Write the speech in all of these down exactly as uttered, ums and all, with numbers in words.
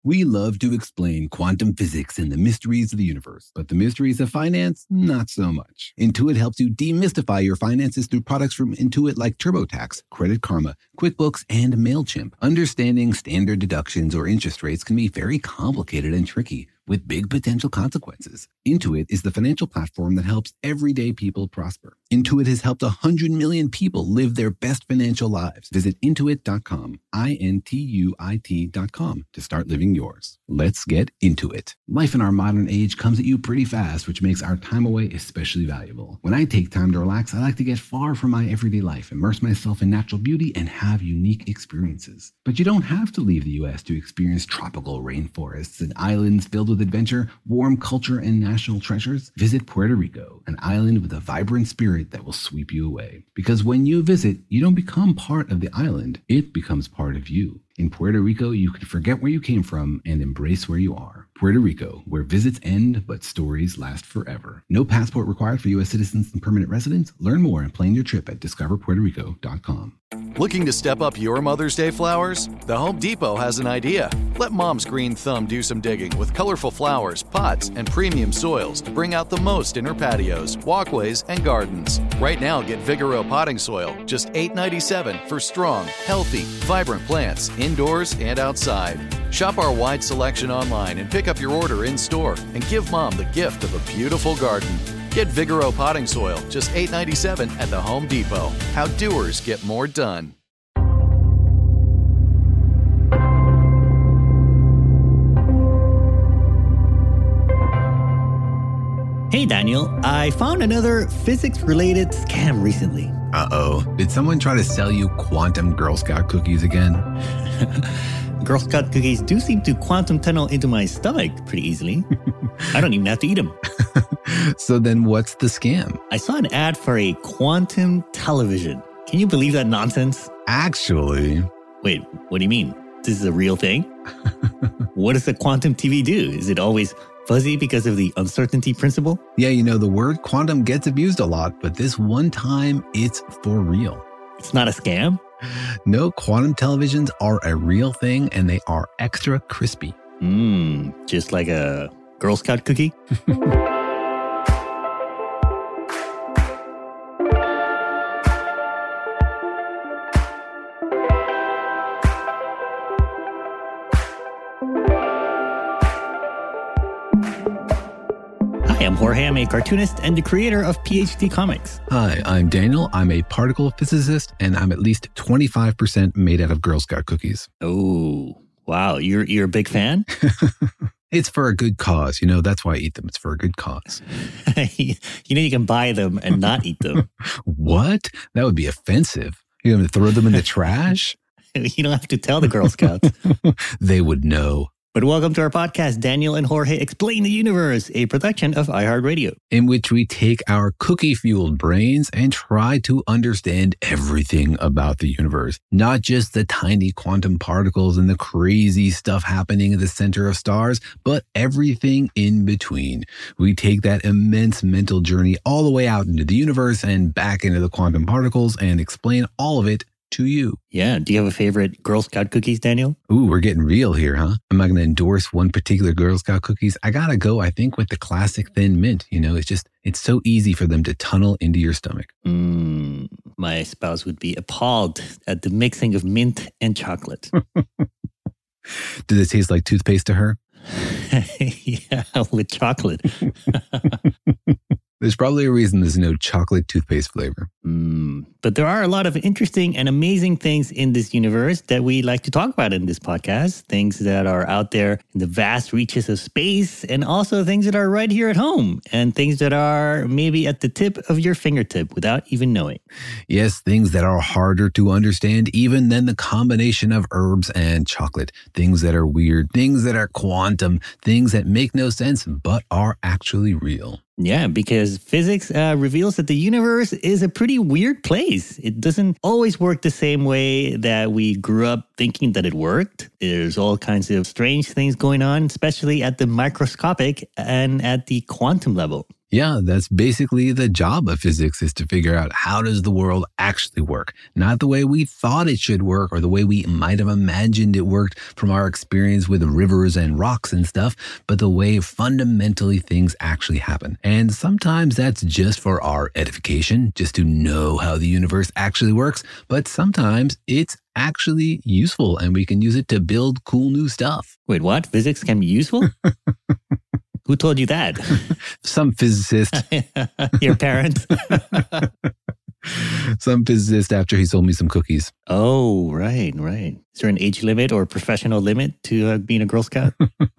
We love to explain quantum physics and the mysteries of the universe, but the mysteries of finance, not so much. Intuit helps you demystify your finances through products from Intuit like TurboTax, Credit Karma, QuickBooks, and MailChimp. Understanding standard deductions or interest rates can be very complicated and tricky, with big potential consequences. Intuit is the financial platform that helps everyday people prosper. Intuit has helped one hundred million people live their best financial lives. Visit intuit dot com, I N T U I T dot com, to start living yours. Let's get into it. Life in our modern age comes at you pretty fast, which makes our time away especially valuable. When I take time to relax, I like to get far from my everyday life, immerse myself in natural beauty, and have unique experiences. But you don't have to leave the U S to experience tropical rainforests and islands filled with adventure, warm culture, and national treasures. Visit Puerto Rico, an island with a vibrant spirit that will sweep you away. Because when you visit, you don't become part of the island, it becomes part of you. In Puerto Rico, you can forget where you came from and embrace where you are. Puerto Rico, where visits end, but stories last forever. No passport required for U S citizens and permanent residents. Learn more and plan your trip at discover puerto rico dot com. Looking to step up your Mother's Day flowers? The Home Depot has an idea. Let Mom's green thumb do some digging with colorful flowers, pots, and premium soils to bring out the most in her patios, walkways, and gardens. Right now, get Vigoro potting soil, just eight ninety-seven for strong, healthy, vibrant plants indoors and outside. Shop our wide selection online and pick up your order in-store and give Mom the gift of a beautiful garden. Get Vigoro potting soil, just eight ninety-seven at the Home Depot. How doers get more done. Hey Daniel, I found another physics-related scam recently. Uh-oh. Did someone try to sell you quantum Girl Scout cookies again? Girl Scout cookies do seem to quantum tunnel into my stomach pretty easily. I don't even have to eat them. So then what's the scam? I saw an ad for a quantum television. Can you believe that nonsense? Actually... Wait, what do you mean? This is a real thing? What does a quantum T V do? Is it always fuzzy because of the uncertainty principle? Yeah, you know, the word quantum gets abused a lot, but this one time, it's for real. It's not a scam? No, quantum televisions are a real thing, and they are extra crispy. Mmm, just like a Girl Scout cookie? Hi, I'm Jorge. I'm a cartoonist and the creator of P H D Comics. Hi, I'm Daniel. I'm a particle physicist, and I'm at least twenty-five percent made out of Girl Scout cookies. Oh, wow. You're, you're a big fan? It's for a good cause. You know, that's why I eat them. It's for a good cause. You know, you can buy them and not eat them. What? That would be offensive. You're going to throw them in the trash? You don't have to tell the Girl Scouts. They would know. But welcome to our podcast, Daniel and Jorge Explain the Universe, a production of iHeartRadio. In which we take our cookie-fueled brains and try to understand everything about the universe. Not just the tiny quantum particles and the crazy stuff happening at the center of stars, but everything in between. We take that immense mental journey all the way out into the universe and back into the quantum particles and explain all of it to you. Yeah. Do you have a favorite Girl Scout cookies, Daniel? Ooh, we're getting real here, huh? I'm not going to endorse one particular Girl Scout cookies. I got to go, I think, with the classic thin mint. You know, it's just, it's so easy for them to tunnel into your stomach. Mm, my spouse would be appalled at the mixing of mint and chocolate. Does it taste like toothpaste to her? Yeah, with chocolate. There's probably a reason there's no chocolate toothpaste flavor. Mm, but there are a lot of interesting and amazing things in this universe that we like to talk about in this podcast. Things that are out there in the vast reaches of space, and also things that are right here at home, and things that are maybe at the tip of your fingertip without even knowing. Yes, things that are harder to understand even than the combination of herbs and chocolate. Things that are weird, things that are quantum, things that make no sense but are actually real. Yeah, because physics uh, reveals that the universe is a pretty weird place. It doesn't always work the same way that we grew up thinking that it worked. There's all kinds of strange things going on, especially at the microscopic and at the quantum level. Yeah, that's basically the job of physics, is to figure out how does the world actually work? Not the way we thought it should work or the way we might have imagined it worked from our experience with rivers and rocks and stuff, but the way fundamentally things actually happen. And sometimes that's just for our edification, just to know how the universe actually works. But sometimes it's actually useful and we can use it to build cool new stuff. Wait, what? Physics can be useful? Who told you that? Some physicist. Your parents? Some physicist after he sold me some cookies. Oh, right, right. Is there an age limit or professional limit to uh, being a Girl Scout?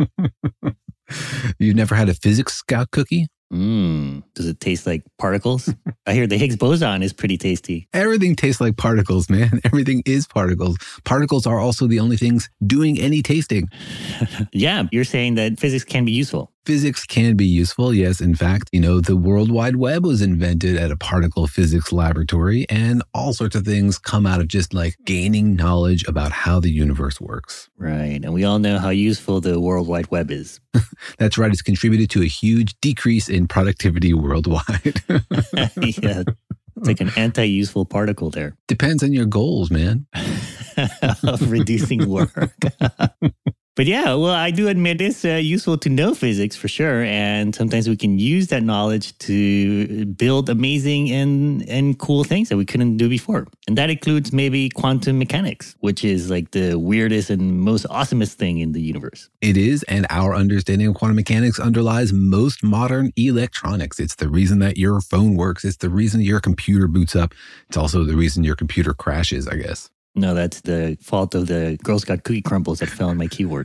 You've never had a physics scout cookie? Mmm. Does it taste like particles? I hear the Higgs boson is pretty tasty. Everything tastes like particles, man. Everything is particles. Particles are also the only things doing any tasting. Yeah, you're saying that physics can be useful. Physics can be useful, yes. In fact, you know, the World Wide Web was invented at a particle physics laboratory, and all sorts of things come out of just like gaining knowledge about how the universe works. Right. And we all know how useful the World Wide Web is. That's right. It's contributed to a huge decrease in productivity worldwide. Yeah. It's like an anti-useful particle there. Depends on your goals, man. Of reducing work. But yeah, well, I do admit it's uh, useful to know physics for sure. And sometimes we can use that knowledge to build amazing and, and cool things that we couldn't do before. And that includes maybe quantum mechanics, which is like the weirdest and most awesomest thing in the universe. It is, and our understanding of quantum mechanics underlies most modern electronics. It's the reason that your phone works. It's the reason your computer boots up. It's also the reason your computer crashes, I guess. No, that's the fault of the Girl Scout cookie crumbles that fell on my keyboard.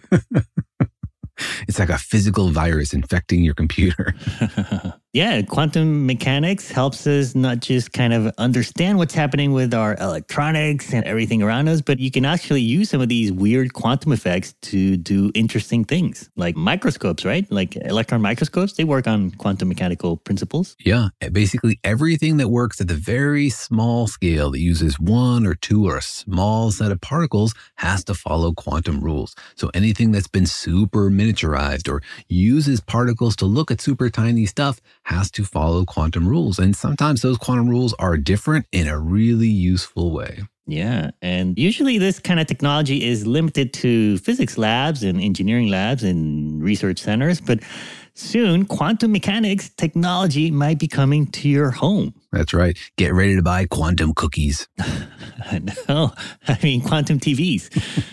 It's like a physical virus infecting your computer. Yeah, quantum mechanics helps us not just kind of understand what's happening with our electronics and everything around us, but you can actually use some of these weird quantum effects to do interesting things, like microscopes, right? Like electron microscopes, they work on quantum mechanical principles. Yeah, basically everything that works at the very small scale that uses one or two or a small set of particles has to follow quantum rules. So anything that's been super miniaturized or uses particles to look at super tiny stuff has to follow quantum rules. And sometimes those quantum rules are different in a really useful way. Yeah. And usually this kind of technology is limited to physics labs and engineering labs and research centers. But soon, quantum mechanics technology might be coming to your home. That's right. Get ready to buy quantum cookies. No, I mean quantum T Vs.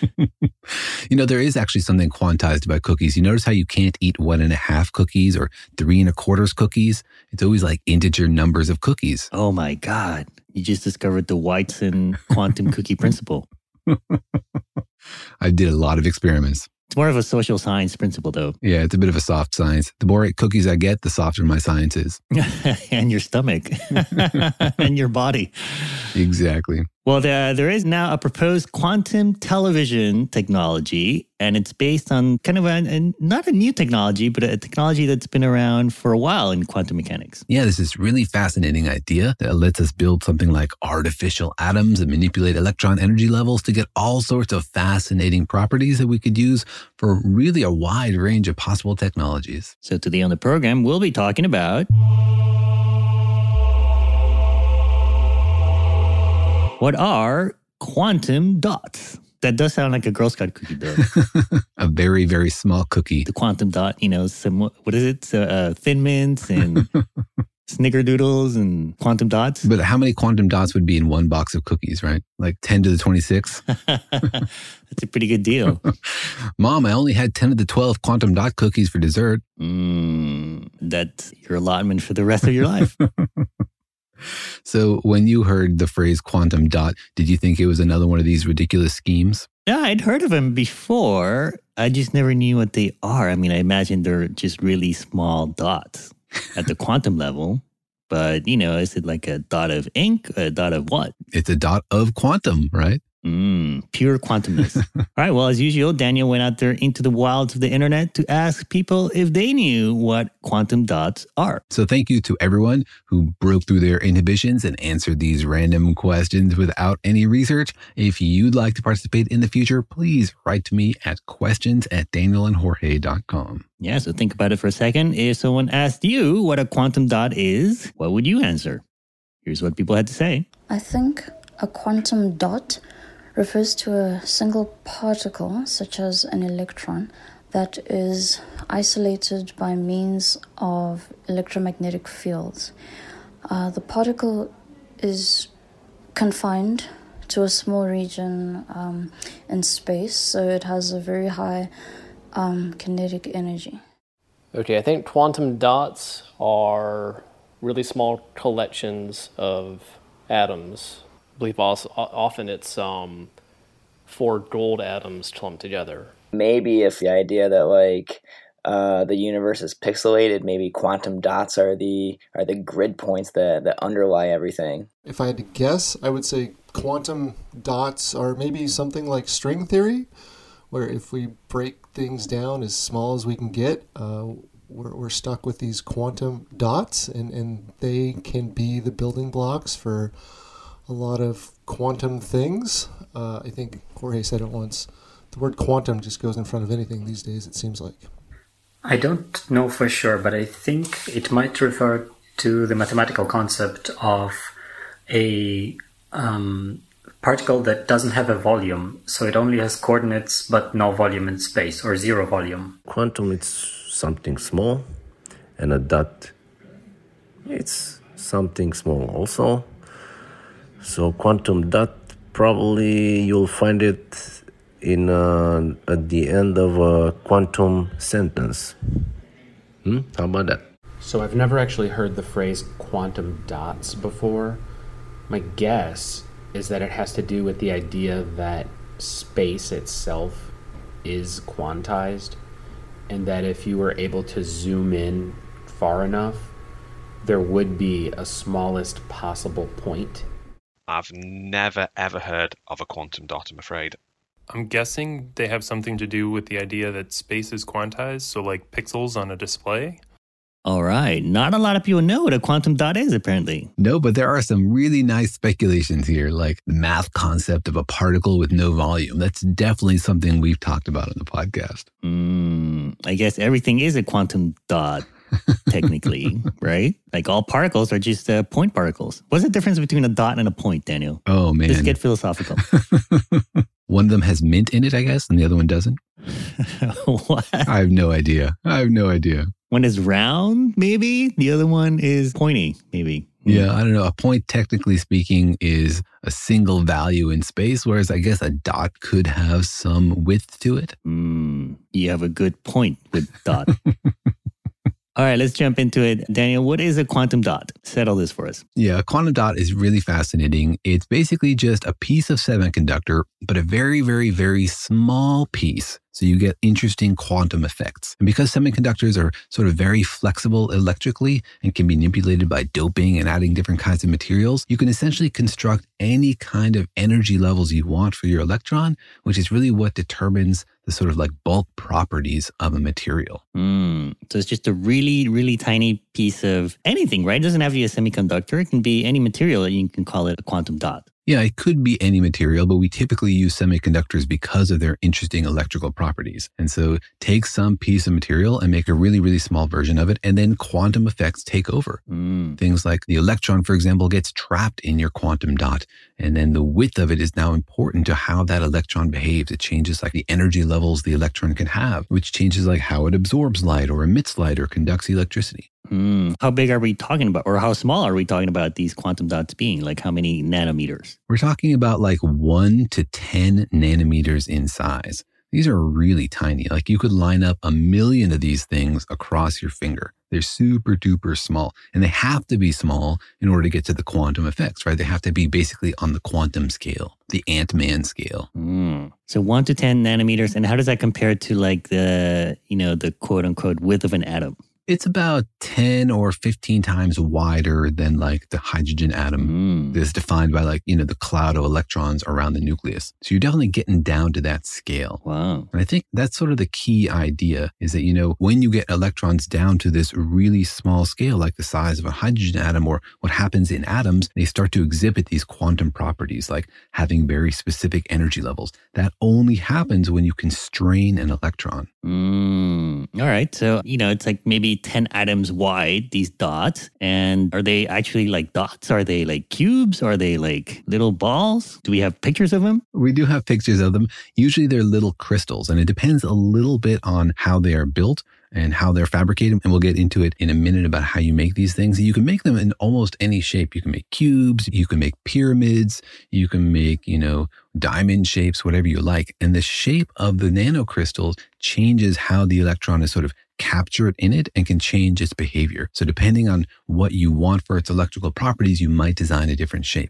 You know, there is actually something quantized about cookies. You notice how you can't eat one and a half cookies or three and a quarters cookies? It's always like integer numbers of cookies. Oh my God. You just discovered the Weizen quantum cookie principle. I did a lot of experiments. It's more of a social science principle, though. Yeah, it's a bit of a soft science. The more cookies I get, the softer my science is. And your stomach. And your body. Exactly. Well, there, there is now a proposed quantum television technology, and it's based on kind of a, a, not a new technology, but a technology that's been around for a while in quantum mechanics. Yeah, there's this really fascinating idea that lets us build something like artificial atoms and manipulate electron energy levels to get all sorts of fascinating properties that we could use for really a wide range of possible technologies. So today on the program, we'll be talking about what are quantum dots? That does sound like a Girl Scout cookie, though. A very, very small cookie. The quantum dot, you know, some, what is it? So, uh, Thin Mints and Snickerdoodles and quantum dots. But how many quantum dots would be in one box of cookies, right? Like ten to the twenty-six? That's a pretty good deal. Mom, I only had ten to the twelve quantum dot cookies for dessert. Mm, that's your allotment for the rest of your life. So when you heard the phrase quantum dot, did you think it was another one of these ridiculous schemes? Yeah, I'd heard of them before. I just never knew what they are. I mean, I imagine they're just really small dots at the quantum level. But, you know, is it like a dot of ink? A dot of what? It's a dot of quantum, right? Mm, pure quantumness. All right. Well, as usual, Daniel went out there into the wilds of the internet to ask people if they knew what quantum dots are. So thank you to everyone who broke through their inhibitions and answered these random questions without any research. If you'd like to participate in the future, please write to me at questions at daniel and jorge dot com. Yeah, so think about it for a second. If someone asked you what a quantum dot is, what would you answer? Here's what people had to say. I think a quantum dot refers to a single particle, such as an electron, that is isolated by means of electromagnetic fields. Uh, the particle is confined to a small region um, in space, so it has a very high um, kinetic energy. Okay, I think quantum dots are really small collections of atoms. I believe also, often it's um, four gold atoms clumped together. Maybe if the idea that like uh, the universe is pixelated, maybe quantum dots are the are the grid points that, that underlie everything. If I had to guess, I would say quantum dots are maybe something like string theory, where if we break things down as small as we can get, uh, we're, we're stuck with these quantum dots, and, and they can be the building blocks for a lot of quantum things. Uh, I think Jorge said it once. The word quantum just goes in front of anything these days, it seems like. I don't know for sure, but I think it might refer to the mathematical concept of a um, particle that doesn't have a volume. So it only has coordinates, but no volume in space, or zero volume. Quantum, it's something small, and a dot, it's something small also. So quantum dot, probably you'll find it in uh, at the end of a quantum sentence. Hmm? How about that? So I've never actually heard the phrase quantum dots before. My guess is that it has to do with the idea that space itself is quantized, and that if you were able to zoom in far enough, there would be a smallest possible point. I've never ever heard of a quantum dot, I'm afraid. I'm guessing they have something to do with the idea that space is quantized, so like pixels on a display. All right. Not a lot of people know what a quantum dot is, apparently. No, but there are some really nice speculations here, like the math concept of a particle with no volume. That's definitely something we've talked about on the podcast. Mm, I guess everything is a quantum dot, technically, right? Like all particles are just uh, point particles. What's the difference between a dot and a point, Daniel? Oh, man. Let's get philosophical. One of them has mint in it, I guess, and the other one doesn't. What? I have no idea. I have no idea. One is round, maybe. The other one is pointy, maybe. Yeah, I don't know. A point, technically speaking, is a single value in space, whereas I guess a dot could have some width to it. Mm, you have a good point with dot. All right, let's jump into it. Daniel, what is a quantum dot? Settle this for us. Yeah, a quantum dot is really fascinating. It's basically just a piece of semiconductor, but a very, very, very small piece. So you get interesting quantum effects. And because semiconductors are sort of very flexible electrically and can be manipulated by doping and adding different kinds of materials, you can essentially construct any kind of energy levels you want for your electron, which is really what determines the sort of like bulk properties of a material. Mm, so it's just a really, really tiny piece of anything, right? It doesn't have to be a semiconductor. It can be any material, and you can call it a quantum dot. Yeah, it could be any material, but we typically use semiconductors because of their interesting electrical properties. And so take some piece of material and make a really, really small version of it, and then quantum effects take over. Mm. Things like the electron, for example, gets trapped in your quantum dot, and then the width of it is now important to how that electron behaves. It changes like the energy levels the electron can have, which changes like how it absorbs light or emits light or conducts electricity. Mm. How big are we talking about, or how small are we talking about these quantum dots being? Like how many nanometers? We're talking about like one to ten nanometers in size. These are really tiny. Like you could line up a million of these things across your finger. They're super duper small, and they have to be small in order to get to the quantum effects, right? They have to be basically on the quantum scale, the Ant-Man scale. Mm. So one to ten nanometers. And how does that compare to like the, you know, the quote unquote width of an atom? It's about ten or fifteen times wider than like the hydrogen atom Mm. that's defined by like, you know, the cloud of electrons around the nucleus. So you're definitely getting down to that scale. Wow. And I think that's sort of the key idea is that, you know, when you get electrons down to this really small scale, like the size of a hydrogen atom or what happens in atoms, they start to exhibit these quantum properties, like having very specific energy levels. That only happens when you constrain an electron. Mm. All right. So, you know, it's like maybe ten atoms wide, these dots. And are they actually like dots? Are they like cubes? Are they like little balls? Do we have pictures of them? We do have pictures of them. Usually they're little crystals, and it depends a little bit on how they are built and how they're fabricated. And we'll get into it in a minute about how you make these things. You can make them in almost any shape. You can make cubes, you can make pyramids, you can make, you know, diamond shapes, whatever you like. And the shape of the nanocrystals changes how the electron is sort of captured in it and can change its behavior. So depending on what you want for its electrical properties, you might design a different shape.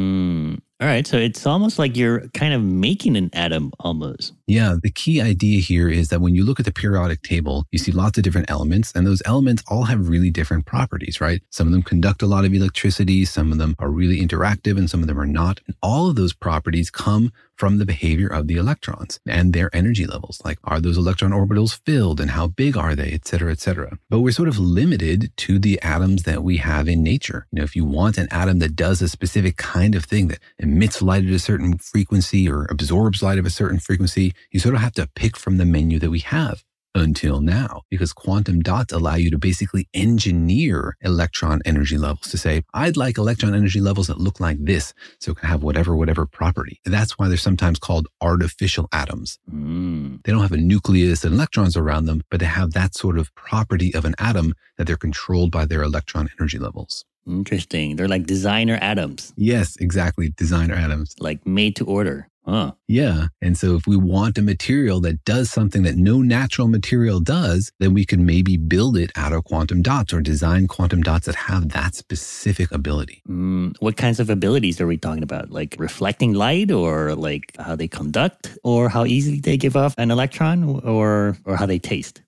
Mm. All right. So it's almost like you're kind of making an atom almost. Yeah, the key idea here is that when you look at the periodic table, you see lots of different elements, and those elements all have really different properties, right? Some of them conduct a lot of electricity, some of them are really interactive, and some of them are not. And all of those properties come from the behavior of the electrons and their energy levels. Like, are those electron orbitals filled, and how big are they, et cetera, et cetera. But we're sort of limited to the atoms that we have in nature. You know, if you want an atom that does a specific kind of thing, that emits light at a certain frequency or absorbs light of a certain frequency, you sort of have to pick from the menu that we have until now, because quantum dots allow you to basically engineer electron energy levels to say, I'd like electron energy levels that look like this, so it can have whatever, whatever property. And that's why they're sometimes called artificial atoms. Mm. They don't have a nucleus and electrons around them, but they have that sort of property of an atom that they're controlled by their electron energy levels. Interesting. They're like designer atoms. Yes, exactly. Designer atoms. Like made to order. Huh. Yeah. And so if we want a material that does something that no natural material does, then we can maybe build it out of quantum dots or design quantum dots that have that specific ability. Mm, what kinds of abilities are we talking about? Like reflecting light, or like how they conduct, or how easily they give off an electron, or or how they taste?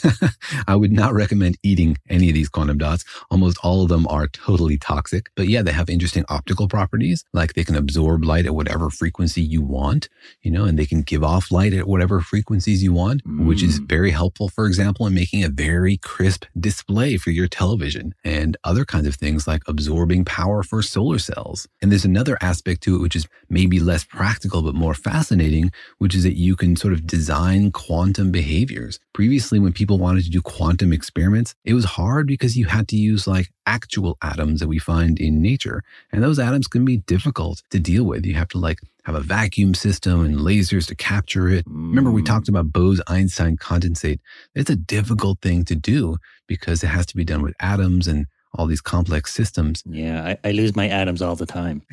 I would not recommend eating any of these quantum dots. Almost all of them are totally toxic. But yeah, they have interesting optical properties, like they can absorb light at whatever frequency you want, you know, and they can give off light at whatever frequencies you want, mm. which is very helpful, for example, in making a very crisp display for your television and other kinds of things like absorbing power for solar cells. And there's another aspect to it, which is maybe less practical, but more fascinating, which is that you can sort of design quantum behaviors. Previously, when people wanted to do quantum experiments, it was hard because you had to use like actual atoms that we find in nature. And those atoms can be difficult to deal with. You have to like have a vacuum system and lasers to capture it. Mm. Remember, we talked about Bose-Einstein condensate. It's a difficult thing to do because it has to be done with atoms and all these complex systems. Yeah, I, I lose my atoms all the time.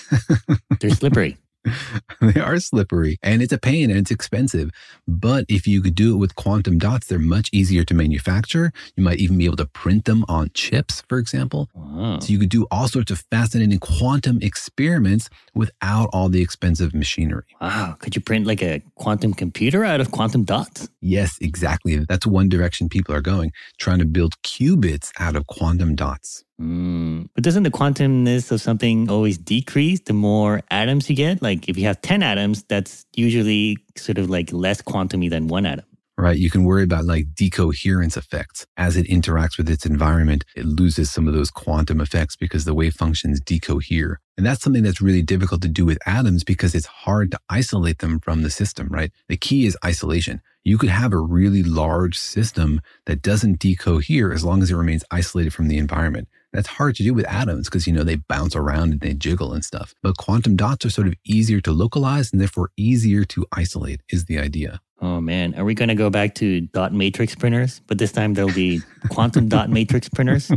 They're slippery. They are slippery, and it's a pain and it's expensive. But if you could do it with quantum dots, they're much easier to manufacture. You might even be able to print them on chips, for example. Wow. So you could do all sorts of fascinating quantum experiments without all the expensive machinery. Wow. Could you print like a quantum computer out of quantum dots? Yes, exactly. That's one direction people are going, trying to build qubits out of quantum dots. Mm. But doesn't the quantumness of something always decrease the more atoms you get? Like if you have ten atoms, that's usually sort of like less quantum-y than one atom. Right. You can worry about like decoherence effects. As it interacts with its environment, it loses some of those quantum effects because the wave functions decohere. And that's something that's really difficult to do with atoms because it's hard to isolate them from the system, right? The key is isolation. You could have a really large system that doesn't decohere as long as it remains isolated from the environment. That's hard to do with atoms because, you know, they bounce around and they jiggle and stuff. But quantum dots are sort of easier to localize and therefore easier to isolate is the idea. Oh, man. Are we going to go back to dot matrix printers? But this time there'll be quantum dot matrix printers?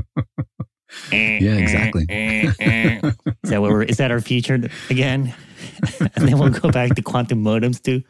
Yeah, exactly. Is that what we're, is that our future again? And then we'll go back to quantum modems too.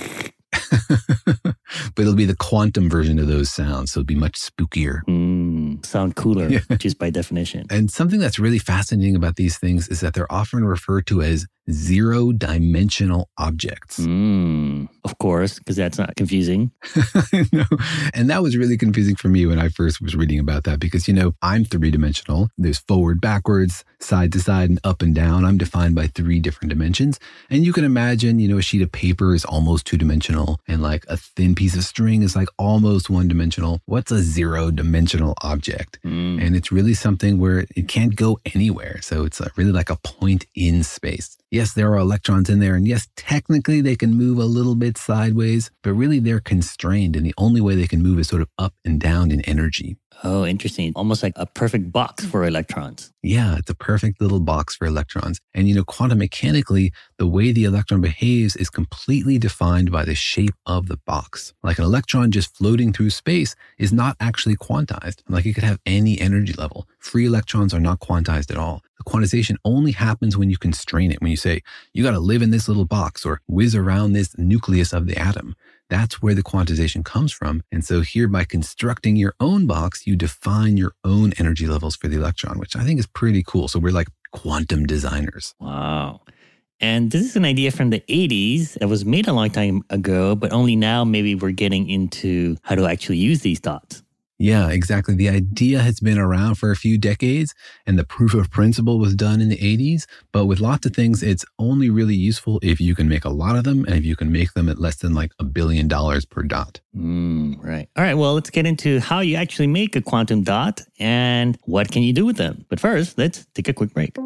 But it'll be the quantum version of those sounds, so it'll be much spookier. Mm. Mm, sound cooler, yeah. just by definition. And something that's really fascinating about these things is that they're often referred to as zero-dimensional objects. Mm, of course, because that's not confusing. No. And that was really confusing for me when I first was reading about that because, you know, I'm three-dimensional. There's forward, backwards, side to side, and up and down. I'm defined by three different dimensions. And you can imagine, you know, a sheet of paper is almost two-dimensional and like a thin piece of string is like almost one-dimensional. What's a zero-dimensional object? Mm. And it's really something where it can't go anywhere. So it's really like a point in space. Yes, there are electrons in there, and yes, technically they can move a little bit sideways, but really they're constrained, and the only way they can move is sort of up and down in energy. Oh, interesting. Almost like a perfect box for electrons. Yeah, it's a perfect little box for electrons. And, you know, quantum mechanically, the way the electron behaves is completely defined by the shape of the box. Like an electron just floating through space is not actually quantized. Like it could have any energy level. Free electrons are not quantized at all. The quantization only happens when you constrain it, when you say, you got to live in this little box or whiz around this nucleus of the atom. That's where the quantization comes from. And so here, by constructing your own box, you define your own energy levels for the electron, which I think is pretty cool. So we're like quantum designers. Wow. And this is an idea from the eighties that was made a long time ago, but only now maybe we're getting into how to actually use these dots. Yeah, exactly. The idea has been around for a few decades, and the proof of principle was done in the eighties. But with lots of things, it's only really useful if you can make a lot of them and if you can make them at less than like a billion dollars per dot. Mm, right. All right. Well, let's get into how you actually make a quantum dot and what can you do with them. But first, let's take a quick break.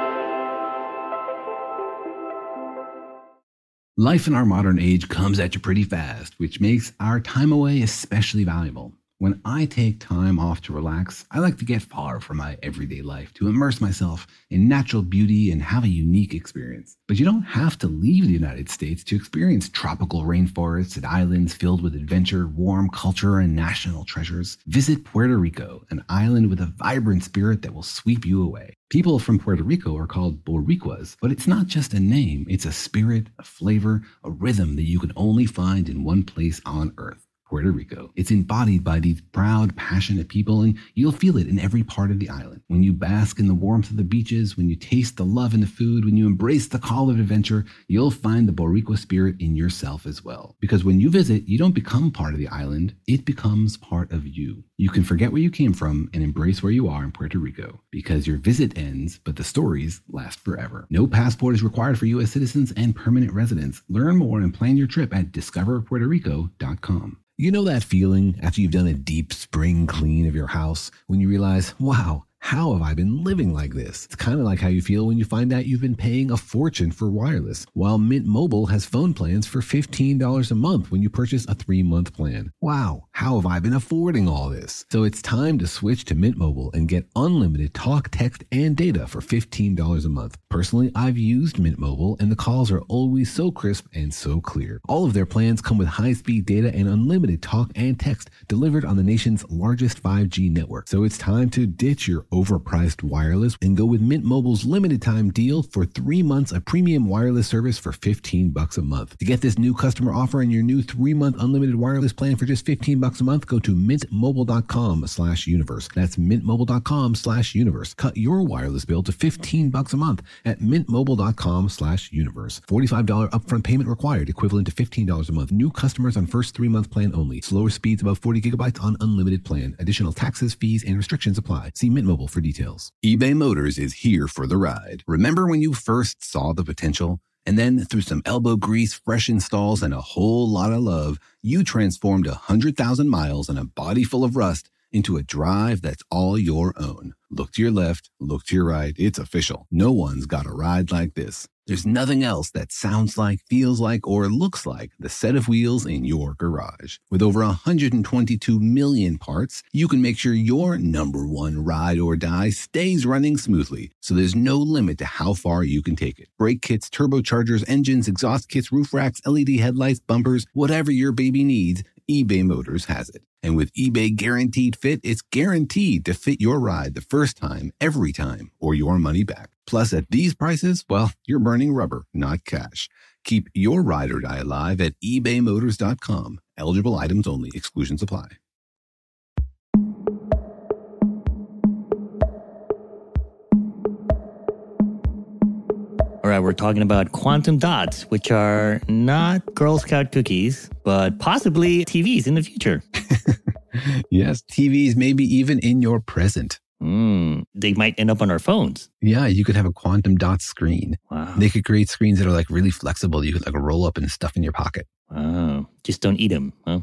Life in our modern age comes at you pretty fast, which makes our time away especially valuable. When I take time off to relax, I like to get far from my everyday life, to immerse myself in natural beauty and have a unique experience. But you don't have to leave the United States to experience tropical rainforests and islands filled with adventure, warm culture, and national treasures. Visit Puerto Rico, an island with a vibrant spirit that will sweep you away. People from Puerto Rico are called Boricuas, but it's not just a name. It's a spirit, a flavor, a rhythm that you can only find in one place on Earth. Puerto Rico. It's embodied by these proud, passionate people, and you'll feel it in every part of the island. When you bask in the warmth of the beaches, when you taste the love in the food, when you embrace the call of adventure, you'll find the Boricua spirit in yourself as well. Because when you visit, you don't become part of the island, it becomes part of you. You can forget where you came from and embrace where you are in Puerto Rico, because your visit ends, but the stories last forever. No passport is required for U S citizens and permanent residents. Learn more and plan your trip at discover puerto rico dot com. You know that feeling after you've done a deep spring clean of your house when you realize, wow, how have I been living like this? It's kind of like how you feel when you find out you've been paying a fortune for wireless, while Mint Mobile has phone plans for fifteen dollars a month when you purchase a three-month plan. Wow, how have I been affording all this? So it's time to switch to Mint Mobile and get unlimited talk, text, and data for fifteen dollars a month. Personally, I've used Mint Mobile, and the calls are always so crisp and so clear. All of their plans come with high-speed data and unlimited talk and text delivered on the nation's largest five G network. So it's time to ditch your overpriced wireless and go with Mint Mobile's limited time deal for three months of premium wireless service for fifteen bucks a month. To get this new customer offer and your new three-month unlimited wireless plan for just fifteen bucks a month, go to mintmobile.com slash universe. That's mintmobile.com slash universe. Cut your wireless bill to fifteen bucks a month at mintmobile.com slash universe. forty-five dollars upfront payment required, equivalent to fifteen dollars a month. New customers on first three-month plan only. Slower speeds above forty gigabytes on unlimited plan. Additional taxes, fees, and restrictions apply. See Mint Mobile for details. eBay Motors is here for the ride. Remember when you first saw the potential? And then through some elbow grease, fresh installs, and a whole lot of love, you transformed one hundred thousand miles and a body full of rust into a drive that's all your own. Look to your left, look to your right. It's official. No one's got a ride like this. There's nothing else that sounds like, feels like, or looks like the set of wheels in your garage. With over one hundred twenty-two million parts, you can make sure your number one ride or die stays running smoothly, so there's no limit to how far you can take it. Brake kits, turbochargers, engines, exhaust kits, roof racks, L E D headlights, bumpers, whatever your baby needs, eBay Motors has it. And with eBay Guaranteed Fit, it's guaranteed to fit your ride the first time, every time, or your money back. Plus, at these prices, well, you're burning rubber, not cash. Keep your ride or die alive at ebay motors dot com. Eligible items only. Exclusions apply. All right, we're talking about quantum dots, which are not Girl Scout cookies, but possibly T Vs in the future. Yes, T Vs, maybe even in your present. Mm, they might end up on our phones. Yeah, you could have a quantum dot screen. Wow. They could create screens that are like really flexible. You could like roll up and stuff in your pocket. Wow. Just don't eat them, huh?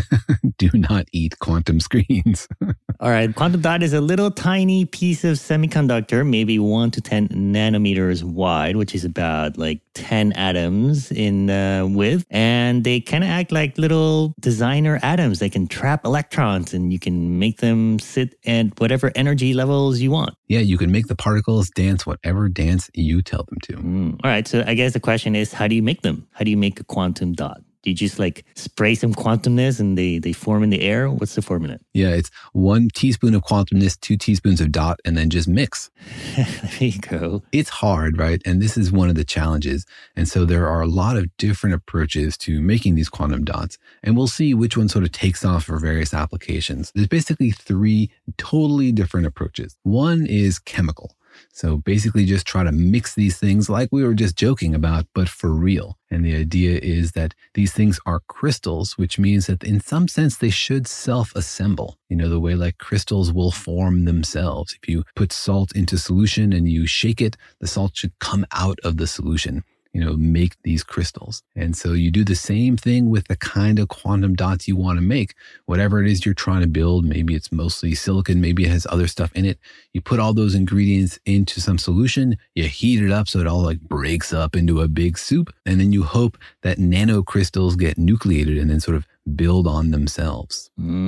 Do not eat quantum screens. All right. Quantum dot is a little tiny piece of semiconductor, maybe one to ten nanometers wide, which is about like ten atoms in uh, width. And they kind of act like little designer atoms. They can trap electrons and you can make them sit at whatever energy levels you want. Yeah, you can make the particles dance whatever dance you tell them to. Mm. All right. So I guess the question is, how do you make them? How do you make a quantum dot? Do you just like spray some quantumness and they, they form in the air? What's the formula? Yeah, it's one teaspoon of quantumness, two teaspoons of dot, and then just mix. There you go. It's hard, right? And this is one of the challenges. And so there are a lot of different approaches to making these quantum dots. And we'll see which one sort of takes off for various applications. There's basically three totally different approaches. One is chemical. So basically just try to mix these things like we were just joking about, but for real. And the idea is that these things are crystals, which means that in some sense they should self-assemble. You know, the way like crystals will form themselves. If you put salt into solution and you shake it, the salt should come out of the solution. You know, make these crystals. And so you do the same thing with the kind of quantum dots you want to make. Whatever it is you're trying to build, maybe it's mostly silicon, maybe it has other stuff in it. You put all those ingredients into some solution, you heat it up so it all like breaks up into a big soup. And then you hope that nanocrystals get nucleated and then sort of build on themselves.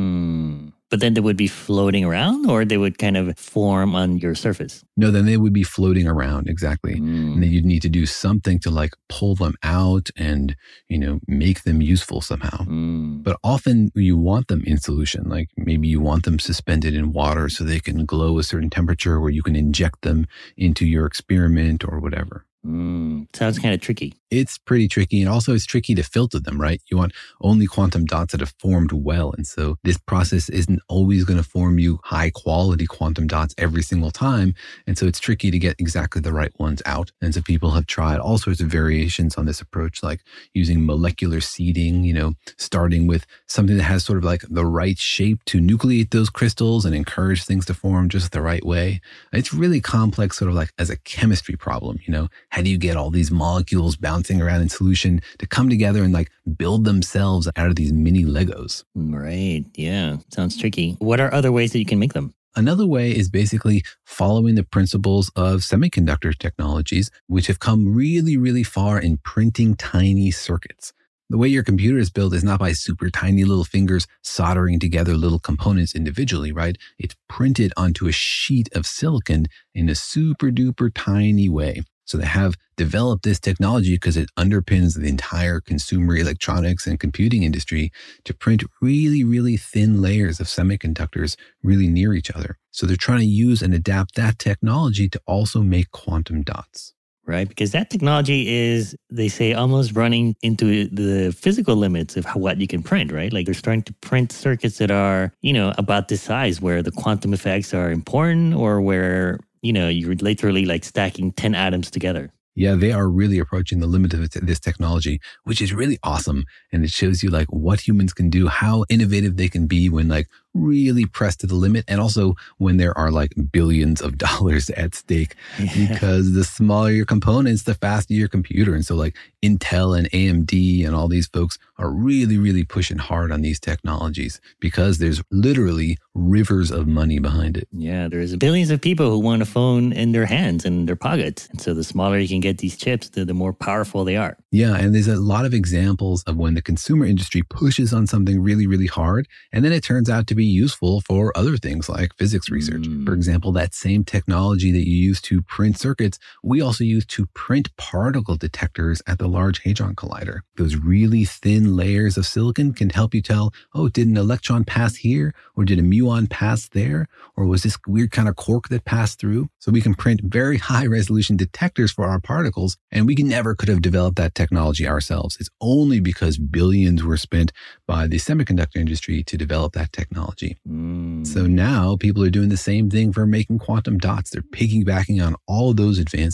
Mm. But then they would be floating around or they would kind of form on your surface? No, then they would be floating around, exactly. Mm. And then you'd need to do something to like pull them out and, you know, make them useful somehow. Mm. But often you want them in solution, like maybe you want them suspended in water so they can glow a certain temperature where you can inject them into your experiment or whatever. Mm, sounds kind of tricky. It's pretty tricky. And also it's tricky to filter them, right? You want only quantum dots that have formed well. And so this process isn't always going to form you high quality quantum dots every single time. And so it's tricky to get exactly the right ones out. And so people have tried all sorts of variations on this approach, like using molecular seeding, you know, starting with something that has sort of like the right shape to nucleate those crystals and encourage things to form just the right way. It's really complex, sort of like as a chemistry problem, you know. How do you get all these molecules bouncing around in solution to come together and like build themselves out of these mini Legos? Right. Yeah. Sounds tricky. What are other ways that you can make them? Another way is basically following the principles of semiconductor technologies, which have come really, really far in printing tiny circuits. The way your computer is built is not by super tiny little fingers soldering together little components individually, right? It's printed onto a sheet of silicon in a super duper tiny way. So they have developed this technology because it underpins the entire consumer electronics and computing industry to print really, really thin layers of semiconductors really near each other. So they're trying to use and adapt that technology to also make quantum dots. Right, because that technology is, they say, almost running into the physical limits of how, what you can print, right? Like they're starting to print circuits that are, you know, about this size where the quantum effects are important or where, you know, you're literally like stacking ten atoms together. Yeah, they are really approaching the limit of this technology, which is really awesome. And it shows you like what humans can do, how innovative they can be when like really pressed to the limit. And also when there are like billions of dollars at stake, yeah. Because the smaller your components, the faster your computer. And so like Intel and A M D and all these folks are really, really pushing hard on these technologies because there's literally rivers of money behind it. Yeah, there's billions of people who want a phone in their hands and in their pockets. And so the smaller you can get these chips, the, the more powerful they are. Yeah, and there's a lot of examples of when the consumer industry pushes on something really, really hard, and then it turns out to be useful for other things like physics research. Mm. For example, that same technology that you use to print circuits, we also use to print particle detectors at the Large Hadron Collider. Those really thin layers of silicon can help you tell, oh, did an electron pass here? Or did a muon pass there? Or was this weird kind of quark that passed through? So we can print very high resolution detectors for our particles, and we never could have developed that technology ourselves. It's only because billions were spent by the semiconductor industry to develop that technology. Mm. So now people are doing the same thing for making quantum dots. They're piggybacking on all of those advances.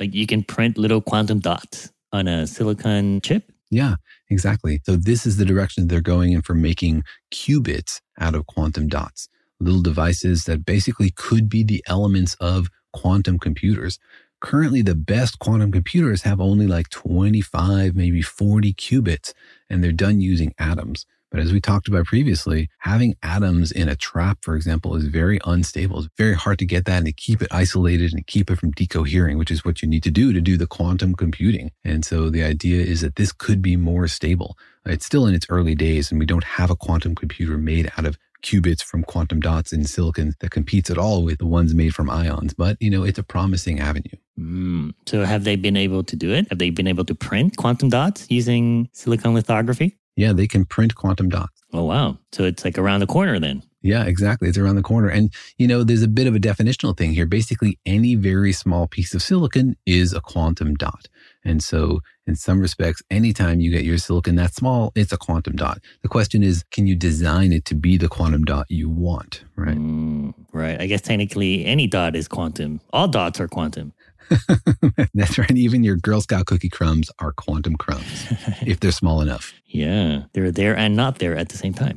Like you can print little quantum dots on a silicon chip? Yeah, exactly. So this is the direction they're going in for making qubits out of quantum dots, little devices that basically could be the elements of quantum computers. Currently, the best quantum computers have only like twenty-five, maybe forty qubits, and they're done using atoms. But as we talked about previously, having atoms in a trap, for example, is very unstable. It's very hard to get that and to keep it isolated and keep it from decohering, which is what you need to do to do the quantum computing. And so the idea is that this could be more stable. It's still in its early days, and we don't have a quantum computer made out of qubits from quantum dots in silicon that competes at all with the ones made from ions. But, you know, it's a promising avenue. Mm. So have they been able to do it? Have they been able to print quantum dots using silicon lithography? Yeah, they can print quantum dots. Oh, wow. So it's like around the corner then. Yeah, exactly. It's around the corner. And, you know, there's a bit of a definitional thing here. Basically, any very small piece of silicon is a quantum dot. And so in some respects, anytime you get your silicon that small, it's a quantum dot. The question is, can you design it to be the quantum dot you want, right? Mm, right. I guess technically any dot is quantum. All dots are quantum. That's right. Even your Girl Scout cookie crumbs are quantum crumbs, if they're small enough. Yeah, they're there and not there at the same time.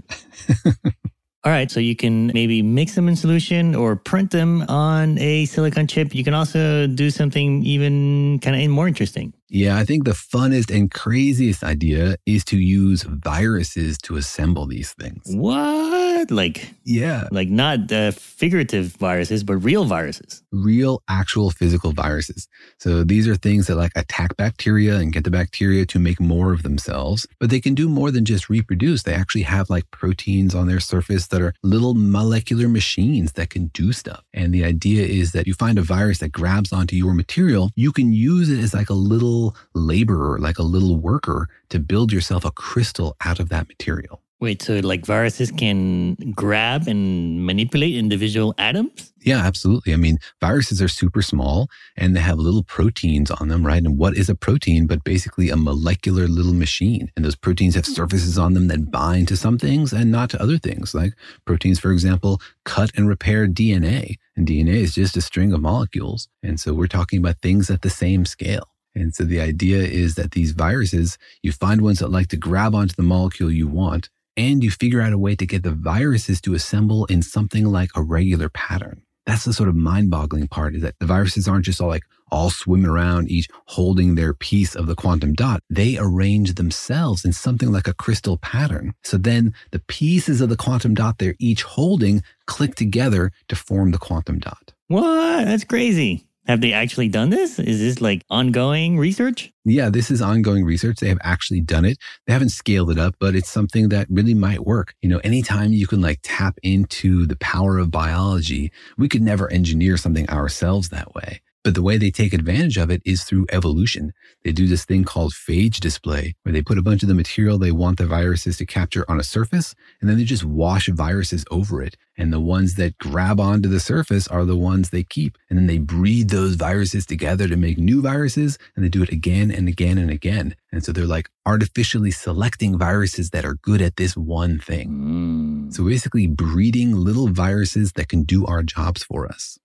All right, so you can maybe mix them in solution or print them on a silicon chip. You can also do something even kind of more interesting. Yeah, I think the funnest and craziest idea is to use viruses to assemble these things. What? Like, yeah. Like not uh, figurative viruses, but real viruses. Real, actual physical viruses. So these are things that like attack bacteria and get the bacteria to make more of themselves. But they can do more than just reproduce. They actually have like proteins on their surface that are little molecular machines that can do stuff. And the idea is that you find a virus that grabs onto your material, you can use it as like a little laborer, like a little worker to build yourself a crystal out of that material. Wait, so like viruses can grab and manipulate individual atoms? Yeah, absolutely. I mean, viruses are super small and they have little proteins on them, right? And what is a protein but basically a molecular little machine? And those proteins have surfaces on them that bind to some things and not to other things. Like proteins, for example, cut and repair D N A. And D N A is just a string of molecules. And so we're talking about things at the same scale. And so the idea is that these viruses, you find ones that like to grab onto the molecule you want, and you figure out a way to get the viruses to assemble in something like a regular pattern. That's the sort of mind-boggling part, is that the viruses aren't just all like all swimming around, each holding their piece of the quantum dot. They arrange themselves in something like a crystal pattern. So then the pieces of the quantum dot they're each holding click together to form the quantum dot. What? That's crazy. Have they actually done this? Is this like ongoing research? Yeah, this is ongoing research. They have actually done it. They haven't scaled it up, but it's something that really might work. You know, anytime you can like tap into the power of biology, we could never engineer something ourselves that way. But the way they take advantage of it is through evolution. They do this thing called phage display, where they put a bunch of the material they want the viruses to capture on a surface, and then they just wash viruses over it. And the ones that grab onto the surface are the ones they keep. And then they breed those viruses together to make new viruses, and they do it again and again and again. And so they're like artificially selecting viruses that are good at this one thing. Mm. So basically breeding little viruses that can do our jobs for us.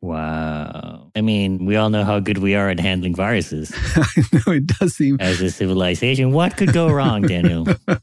Wow. I mean, we all know how good we are at handling viruses. I know, it does seem... As a civilization, what could go wrong, Daniel?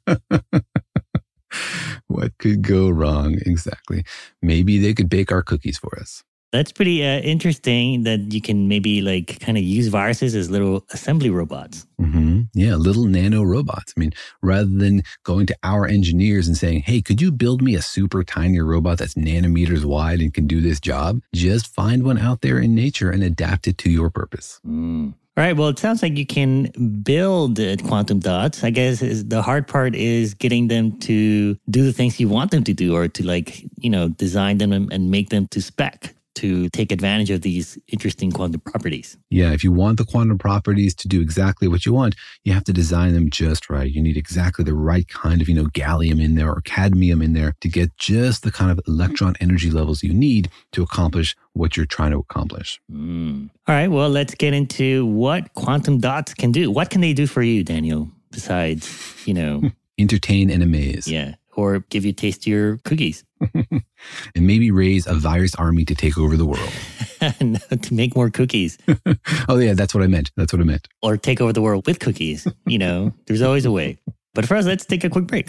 What could go wrong? Exactly. Maybe they could bake our cookies for us. That's pretty uh, interesting that you can maybe like kind of use viruses as little assembly robots. Mm-hmm. Yeah, little nano robots. I mean, rather than going to our engineers and saying, hey, could you build me a super tiny robot that's nanometers wide and can do this job? Just find one out there in nature and adapt it to your purpose. Mm. All right. Well, it sounds like you can build uh, quantum dots. I guess is the hard part is getting them to do the things you want them to do, or to like, you know, design them and, and make them to spec to take advantage of these interesting quantum properties. Yeah, if you want the quantum properties to do exactly what you want, you have to design them just right. You need exactly the right kind of, you know, gallium in there or cadmium in there to get just the kind of electron energy levels you need to accomplish what you're trying to accomplish. Mm. All right, well, let's get into what quantum dots can do. What can they do for you, Daniel, besides, you know... entertain and amaze. Yeah, or give you tastier cookies. And maybe raise a virus army to take over the world. No, to make more cookies. Oh, yeah, that's what I meant. That's what I meant. Or take over the world with cookies. You know, there's always a way. But first, let's take a quick break.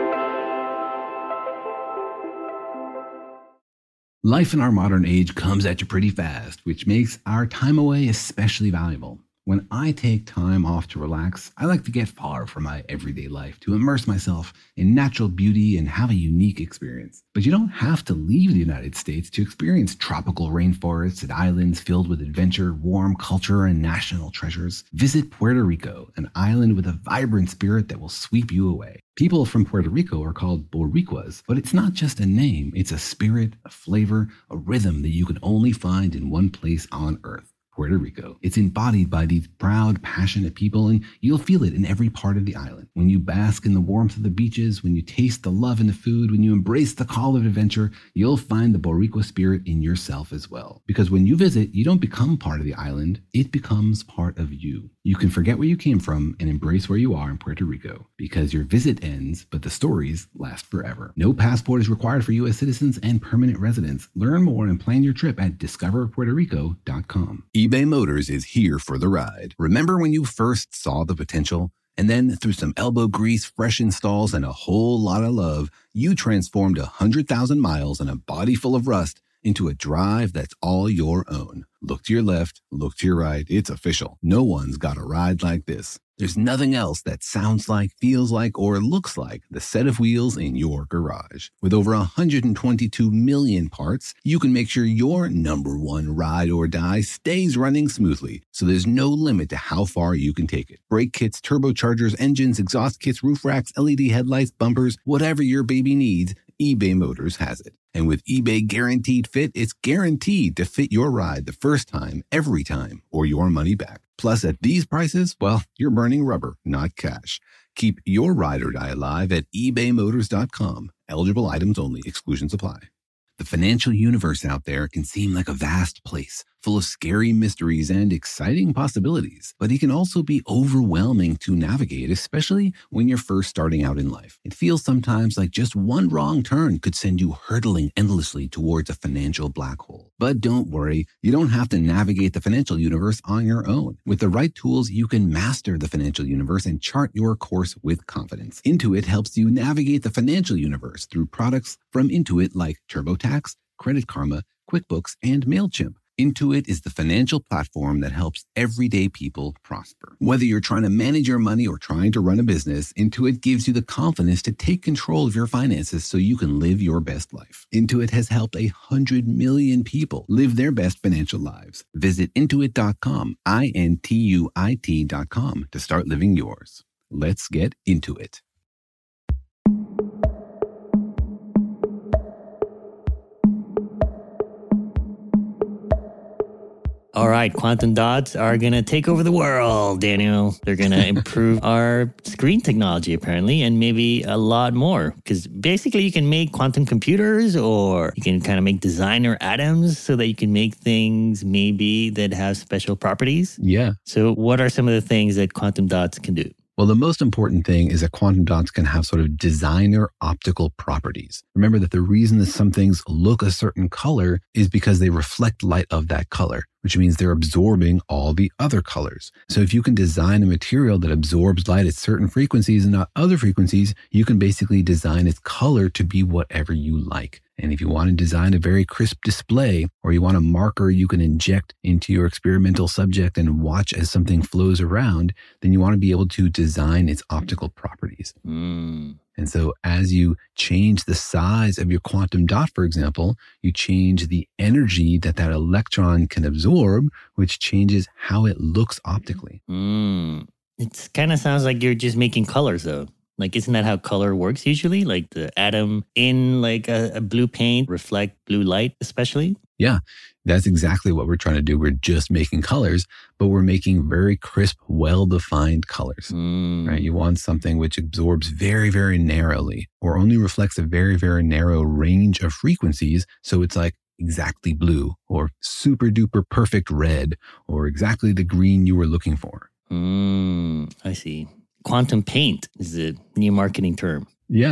Life in our modern age comes at you pretty fast, which makes our time away especially valuable. When I take time off to relax, I like to get far from my everyday life to immerse myself in natural beauty and have a unique experience. But you don't have to leave the United States to experience tropical rainforests and islands filled with adventure, warm culture, and national treasures. Visit Puerto Rico, an island with a vibrant spirit that will sweep you away. People from Puerto Rico are called Boricuas, but it's not just a name. It's a spirit, a flavor, a rhythm that you can only find in one place on Earth. Puerto Rico. It's embodied by these proud, passionate people, and you'll feel it in every part of the island. When you bask in the warmth of the beaches, when you taste the love in the food, when you embrace the call of adventure, you'll find the Boricua spirit in yourself as well. Because when you visit, you don't become part of the island, it becomes part of you. You can forget where you came from and embrace where you are in Puerto Rico, because your visit ends, but the stories last forever. No passport is required for U S citizens and permanent residents. Learn more and plan your trip at discover puerto rico dot com. eBay Motors is here for the ride. Remember when you first saw the potential? And then through some elbow grease, fresh installs, and a whole lot of love, you transformed one hundred thousand miles and a body full of rust into a drive that's all your own. Look to your left, look to your right. It's official. No one's got a ride like this. There's nothing else that sounds like, feels like, or looks like the set of wheels in your garage. With over one hundred twenty-two million parts, you can make sure your number one ride or die stays running smoothly, so there's no limit to how far you can take it. Brake kits, turbochargers, engines, exhaust kits, roof racks, L E D headlights, bumpers, whatever your baby needs, eBay Motors has it. And with eBay Guaranteed Fit, it's guaranteed to fit your ride the first time, every time, or your money back. Plus, at these prices, well, you're burning rubber, not cash. Keep your ride or die alive at ebay motors dot com. Eligible items only. Exclusions apply. The financial universe out there can seem like a vast place, full of scary mysteries and exciting possibilities, but it can also be overwhelming to navigate, especially when you're first starting out in life. It feels sometimes like just one wrong turn could send you hurtling endlessly towards a financial black hole. But don't worry, you don't have to navigate the financial universe on your own. With the right tools, you can master the financial universe and chart your course with confidence. Intuit helps you navigate the financial universe through products from Intuit like TurboTax, Credit Karma, QuickBooks, and MailChimp. Intuit is the financial platform that helps everyday people prosper. Whether you're trying to manage your money or trying to run a business, Intuit gives you the confidence to take control of your finances so you can live your best life. Intuit has helped a hundred million people live their best financial lives. Visit intuit dot com, I N T U I T dot com to start living yours. Let's get into it. All right, quantum dots are going to take over the world, Daniel. They're going to improve our screen technology, apparently, and maybe a lot more. Because basically, you can make quantum computers, or you can kind of make designer atoms so that you can make things maybe that have special properties. Yeah. So what are some of the things that quantum dots can do? Well, the most important thing is that quantum dots can have sort of designer optical properties. Remember that the reason that some things look a certain color is because they reflect light of that color, which means they're absorbing all the other colors. So if you can design a material that absorbs light at certain frequencies and not other frequencies, you can basically design its color to be whatever you like. And if you want to design a very crisp display, or you want a marker you can inject into your experimental subject and watch as something flows around, then you want to be able to design its optical properties. Mm. And so as you change the size of your quantum dot, for example, you change the energy that that electron can absorb, which changes how it looks optically. Mm. It kind of sounds like you're just making colors, though. Like, isn't that how color works usually? Like the atom in like a, a blue paint reflect blue light, especially? Yeah, that's exactly what we're trying to do. We're just making colors, but we're making very crisp, well-defined colors, mm. right? You want something which absorbs very, very narrowly, or only reflects a very, very narrow range of frequencies. So it's like exactly blue, or super duper perfect red, or exactly the green you were looking for. Mm, I see. Quantum paint is a new marketing term. Yeah.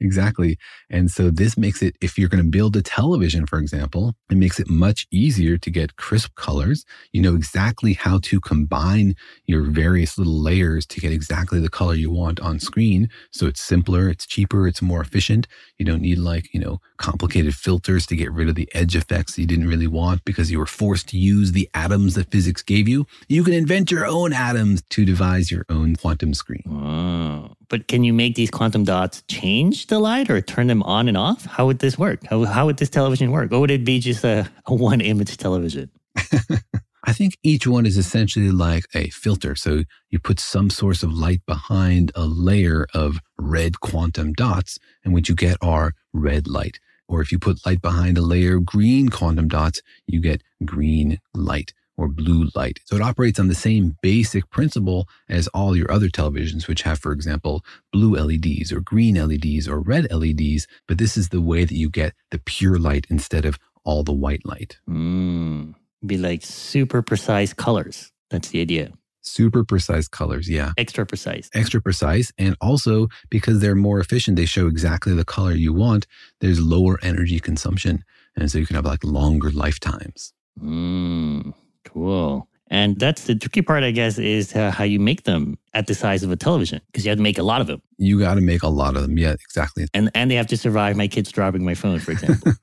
Exactly. And so this makes it, if you're going to build a television, for example, it makes it much easier to get crisp colors. You know exactly how to combine your various little layers to get exactly the color you want on screen. So it's simpler, it's cheaper, it's more efficient. You don't need like, you know, complicated filters to get rid of the edge effects you didn't really want because you were forced to use the atoms that physics gave you. You can invent your own atoms to devise your own quantum screen. Oh. But can you make these quantum dots change the light or turn them on and off? How would this work? How, how would this television work? Or would it be just a, a one-image television? I think each one is essentially like a filter. So you put some source of light behind a layer of red quantum dots, and what you get are red light. Or if you put light behind a layer of green quantum dots, you get green light or blue light. So it operates on the same basic principle as all your other televisions, which have, for example, blue L E Ds or green L E Ds or red L E Ds. But this is the way that you get the pure light instead of all the white light. Mm. Be like super precise colors. That's the idea. Super precise colors, yeah. Extra precise. Extra precise. And also, because they're more efficient, they show exactly the color you want, there's lower energy consumption. And so you can have like longer lifetimes. Mm, cool. And that's the tricky part, I guess, is uh, how you make them at the size of a television, because you have to make a lot of them. You got to make a lot of them. Yeah, exactly. And and they have to survive my kids dropping my phone, for example.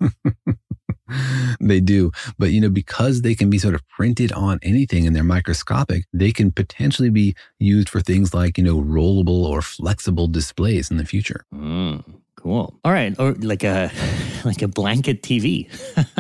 They do. But, you know, because they can be sort of printed on anything and they're microscopic, they can potentially be used for things like, you know, rollable or flexible displays in the future. Mm, cool. All right. Or like a like a blanket T V.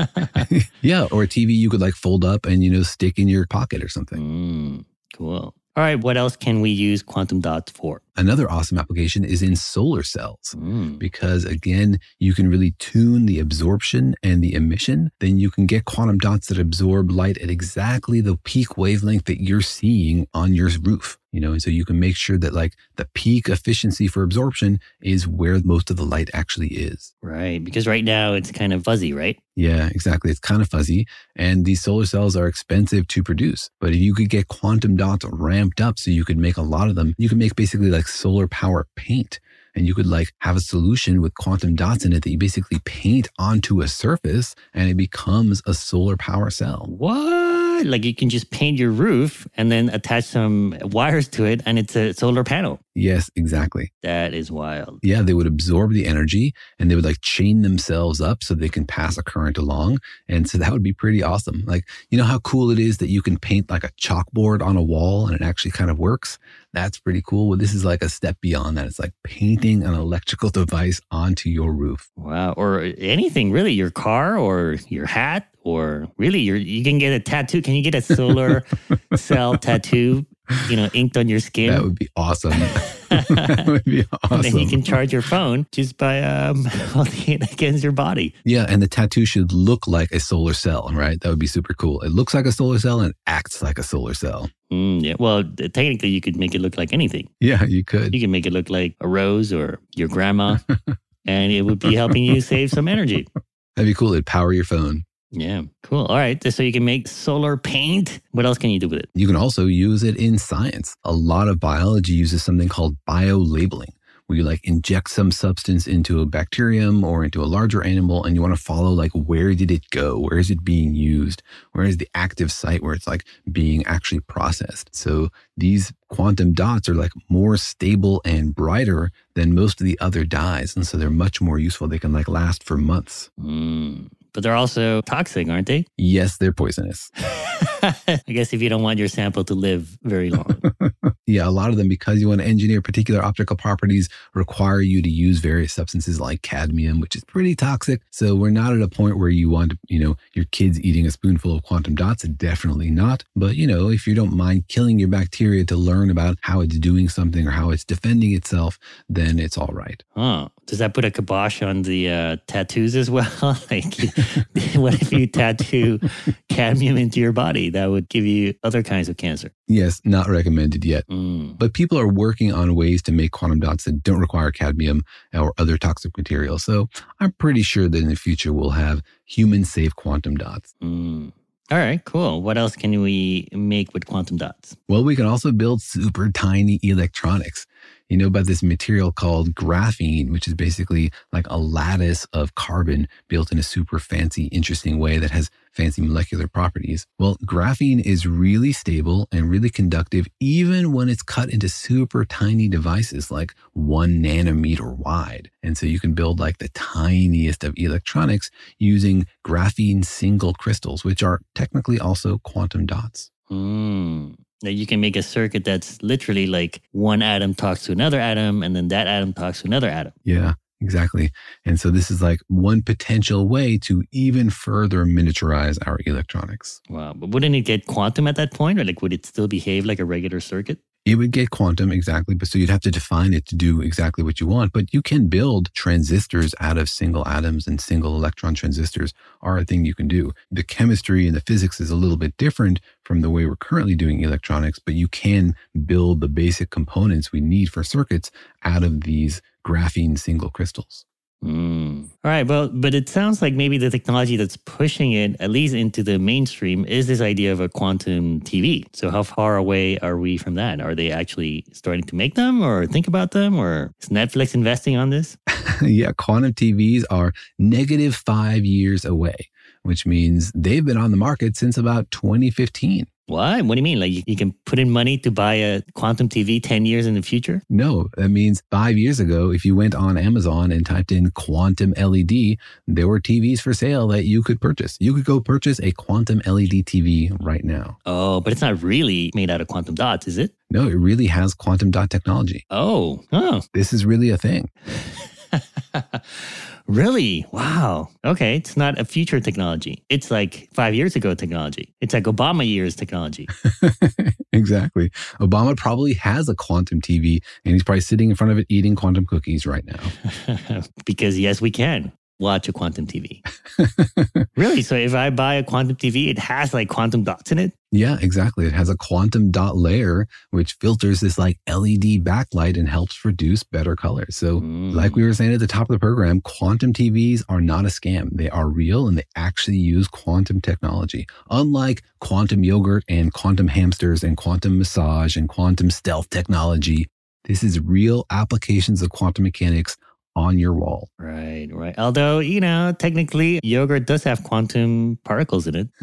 Yeah. Or a T V you could like fold up and, you know, stick in your pocket or something. Mm, cool. All right. What else can we use quantum dots for? Another awesome application is in solar cells, mm. because again, you can really tune the absorption and the emission. Then you can get quantum dots that absorb light at exactly the peak wavelength that you're seeing on your roof. You know, and so you can make sure that like the peak efficiency for absorption is where most of the light actually is. Right. Because right now it's kind of fuzzy, right? Yeah, exactly. It's kind of fuzzy. And these solar cells are expensive to produce. But if you could get quantum dots ramped up so you could make a lot of them, you can make basically like solar power paint. And you could like have a solution with quantum dots in it that you basically paint onto a surface and it becomes a solar power cell. What? Like you can just paint your roof and then attach some wires to it and it's a solar panel. Yes, exactly. That is wild. Yeah, they would absorb the energy and they would like chain themselves up so they can pass a current along. And so that would be pretty awesome. Like, you know how cool it is that you can paint like a chalkboard on a wall and it actually kind of works? That's pretty cool. Well, this is like a step beyond that. It's like painting an electrical device onto your roof. Wow. Or anything really, your car or your hat, or really your, you can get a tattoo. Can you get a solar cell tattoo, you know, inked on your skin? That would be awesome. That would be awesome. And then you can charge your phone just by um, holding it against your body. Yeah, and the tattoo should look like a solar cell, right? That would be super cool. It looks like a solar cell and acts like a solar cell. Mm, yeah. Well, technically, you could make it look like anything. Yeah, you could. You can make it look like a rose or your grandma, and it would be helping you save some energy. That'd be cool. It'd power your phone. Yeah, cool. All right. So you can make solar paint. What else can you do with it? You can also use it in science. A lot of biology uses something called biolabeling, where you like inject some substance into a bacterium or into a larger animal and you want to follow like where did it go? Where is it being used? Where is the active site where it's like being actually processed? So these quantum dots are like more stable and brighter than most of the other dyes. And so they're much more useful. They can like last for months. Mm. But they're also toxic, aren't they? Yes, they're poisonous. I guess if you don't want your sample to live very long. Yeah, a lot of them, because you want to engineer particular optical properties, require you to use various substances like cadmium, which is pretty toxic. So we're not at a point where you want, you know, your kids eating a spoonful of quantum dots. Definitely not. But, you know, if you don't mind killing your bacteria to learn about how it's doing something or how it's defending itself, then it's all right. Oh, does that put a kibosh on the uh, tattoos as well? Like, what if you tattoo cadmium into your body? That would give you other kinds of cancer. Yes, not recommended yet. Mm. But people are working on ways to make quantum dots that don't require cadmium or other toxic materials. So I'm pretty sure that in the future we'll have human-safe quantum dots. Mm. All right, cool. What else can we make with quantum dots? Well, we can also build super tiny electronics. You know about this material called graphene, which is basically like a lattice of carbon built in a super fancy, interesting way that has fancy molecular properties. Well, graphene is really stable and really conductive, even when it's cut into super tiny devices like one nanometer wide. And so you can build like the tiniest of electronics using graphene single crystals, which are technically also quantum dots. Mm. Now you can make a circuit that's literally like one atom talks to another atom, and then that atom talks to another atom. Yeah, exactly. And so this is like one potential way to even further miniaturize our electronics. Wow. But wouldn't it get quantum at that point? Or like, would it still behave like a regular circuit? It would get quantum, exactly. But so you'd have to define it to do exactly what you want. But you can build transistors out of single atoms, and single electron transistors are a thing you can do. The chemistry and the physics is a little bit different from the way we're currently doing electronics, but you can build the basic components we need for circuits out of these graphene single crystals. Mm. All right. Well, but it sounds like maybe the technology that's pushing it, at least into the mainstream, is this idea of a quantum T V. So how far away are we from that? Are they actually starting to make them or think about them? Or is Netflix investing on this? Yeah, quantum T Vs are negative five years away, which means they've been on the market since about twenty fifteen. What? What do you mean? Like you, you can put in money to buy a quantum T V ten years in the future? No, that means five years ago, if you went on Amazon and typed in quantum L E D, there were T Vs for sale that you could purchase. You could go purchase a quantum L E D T V right now. Oh, but it's not really made out of quantum dots, is it? No, it really has quantum dot technology. Oh, oh. This is really a thing. Really? Wow. Okay. It's not a future technology. It's like five years ago technology. It's like Obama years technology. Exactly. Obama probably has a quantum T V and he's probably sitting in front of it eating quantum cookies right now. Because yes, we can watch a quantum T V. Really? So if I buy a quantum T V, it has like quantum dots in it? Yeah, exactly. It has a quantum dot layer, which filters this like L E D backlight and helps produce better colors. So mm. like we were saying at the top of the program, quantum T Vs are not a scam. They are real and they actually use quantum technology. Unlike quantum yogurt and quantum hamsters and quantum massage and quantum stealth technology, this is real applications of quantum mechanics on your wall. Right, right. Although, you know, technically yogurt does have quantum particles in it.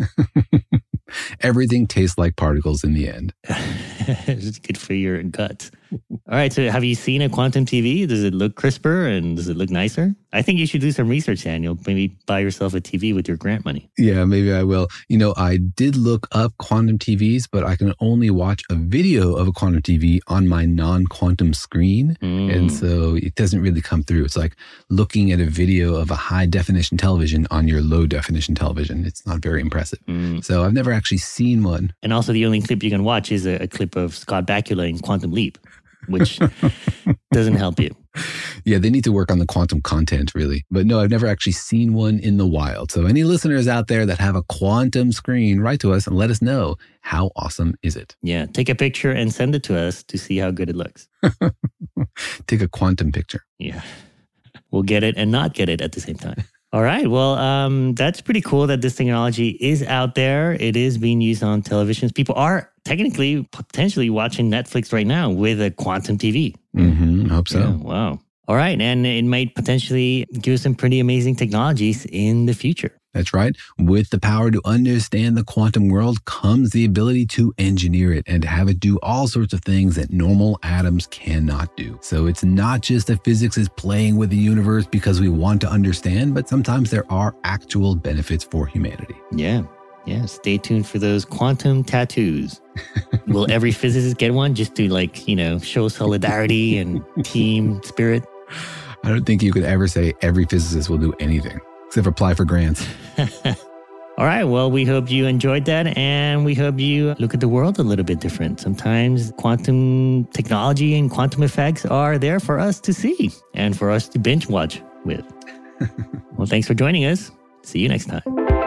Everything tastes like particles in the end. It's good for your gut. All right. So have you seen a quantum T V? Does it look crisper and does it look nicer? I think you should do some research, Daniel. Maybe buy yourself a T V with your grant money. Yeah, maybe I will. You know, I did look up quantum T Vs, but I can only watch a video of a quantum T V on my non-quantum screen. Mm. And so it doesn't really come through. It's like looking at a video of a high definition television on your low definition television. It's not very impressive. Mm. So I've never actually seen one. And also the only clip you can watch is a, a clip of Scott Bakula in Quantum Leap, which doesn't help you. Yeah, they need to work on the quantum content, really. But no, I've never actually seen one in the wild. So any listeners out there that have a quantum screen, write to us and let us know, how awesome is it? Yeah, take a picture and send it to us to see how good it looks. Take a quantum picture. Yeah. We'll get it and not get it at the same time. All right. Well, um, that's pretty cool that this technology is out there. It is being used on televisions. People are technically, potentially watching Netflix right now with a quantum T V. Mm-hmm. I hope so. Yeah, wow. All right. And it might potentially give us some pretty amazing technologies in the future. That's right. With the power to understand the quantum world comes the ability to engineer it and to have it do all sorts of things that normal atoms cannot do. So it's not just that physics is playing with the universe because we want to understand, but sometimes there are actual benefits for humanity. Yeah. Yeah. Stay tuned for those quantum tattoos. Will every physicist get one just to like, you know, show solidarity and team spirit? I don't think you could ever say every physicist will do anything. Except apply for grants. All right. Well, we hope you enjoyed that. And we hope you look at the world a little bit different. Sometimes quantum technology and quantum effects are there for us to see and for us to binge watch with. Well, thanks for joining us. See you next time.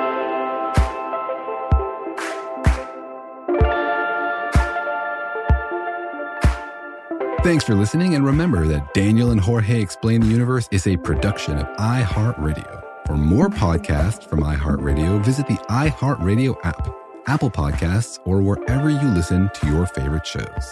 Thanks for listening. And remember that Daniel and Jorge Explain the Universe is a production of iHeartRadio. For more podcasts from iHeartRadio, visit the iHeartRadio app, Apple Podcasts, or wherever you listen to your favorite shows.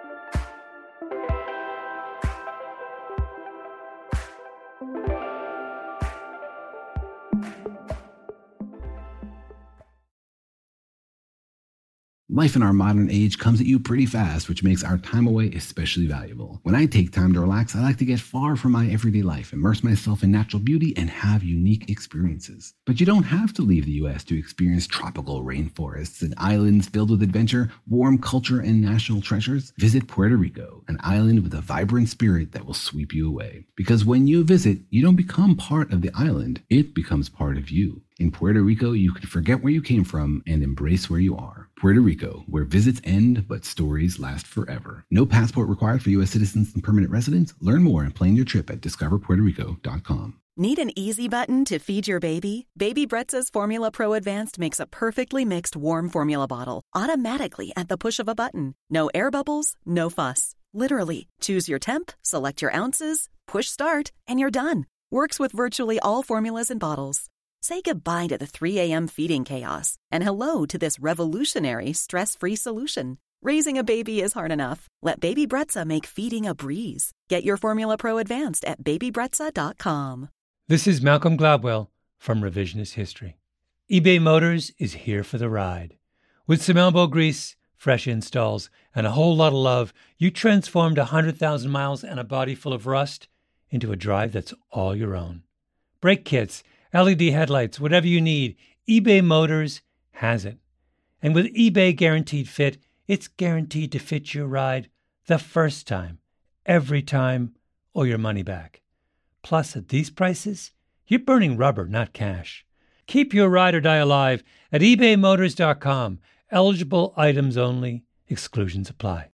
Life in our modern age comes at you pretty fast, which makes our time away especially valuable. When I take time to relax, I like to get far from my everyday life, immerse myself in natural beauty, and have unique experiences. But you don't have to leave the U S to experience tropical rainforests and islands filled with adventure, warm culture, and national treasures. Visit Puerto Rico, an island with a vibrant spirit that will sweep you away. Because when you visit, you don't become part of the island, it becomes part of you. In Puerto Rico, you can forget where you came from and embrace where you are. Puerto Rico, where visits end, but stories last forever. No passport required for U S citizens and permanent residents. Learn more and plan your trip at discover puerto rico dot com. Need an easy button to feed your baby? Baby Brezza's Formula Pro Advanced makes a perfectly mixed warm formula bottle automatically at the push of a button. No air bubbles, no fuss. Literally, choose your temp, select your ounces, push start, and you're done. Works with virtually all formulas and bottles. Say goodbye to the three a.m. feeding chaos and hello to this revolutionary stress-free solution. Raising a baby is hard enough. Let Baby Brezza make feeding a breeze. Get your Formula Pro Advanced at baby brezza dot com. This is Malcolm Gladwell from Revisionist History. eBay Motors is here for the ride. With some elbow grease, fresh installs, and a whole lot of love, you transformed one hundred thousand miles and a body full of rust into a drive that's all your own. Brake kits, L E D headlights, whatever you need, eBay Motors has it. And with eBay Guaranteed Fit, it's guaranteed to fit your ride the first time, every time, or your money back. Plus, at these prices, you're burning rubber, not cash. Keep your ride or die alive at ebay motors dot com. Eligible items only. Exclusions apply.